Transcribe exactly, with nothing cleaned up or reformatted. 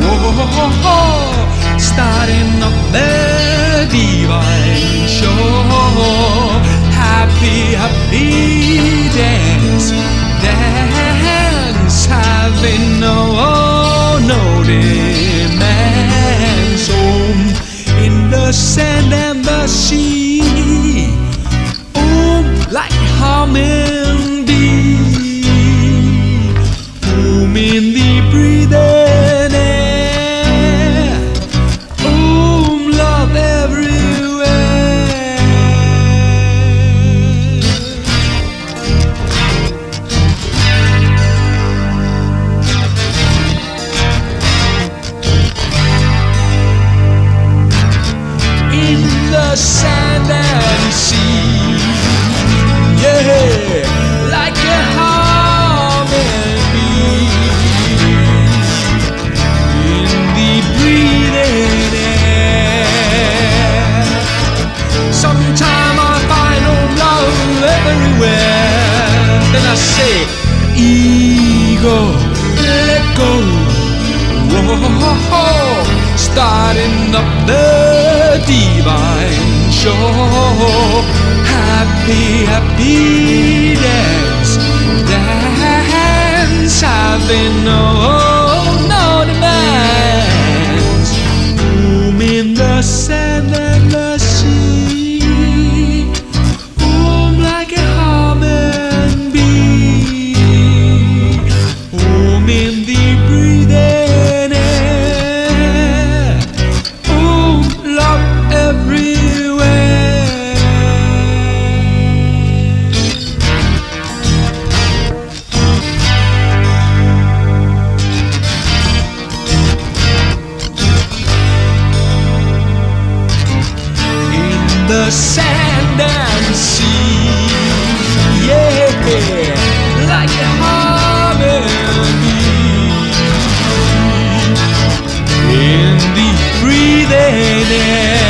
oh, starting up the divine show. Happy, happy dance, dance, having no, no demands. Home in the sand and the sea, home like humming bee, home in the breathing air, home love everywhere. In the sand and sea, yeah, like a humming bee, in the breathing air. Sometime I find home love everywhere. Then I say, ego, let go. Whoa, starting up the divine show. Happy, happy dance, dance, having no, no demands. Home in the sand and the sea, home like a humming bee, home in the breathing air, home love everywhere. The sand and sea, yeah, like a harmony in the breathing air.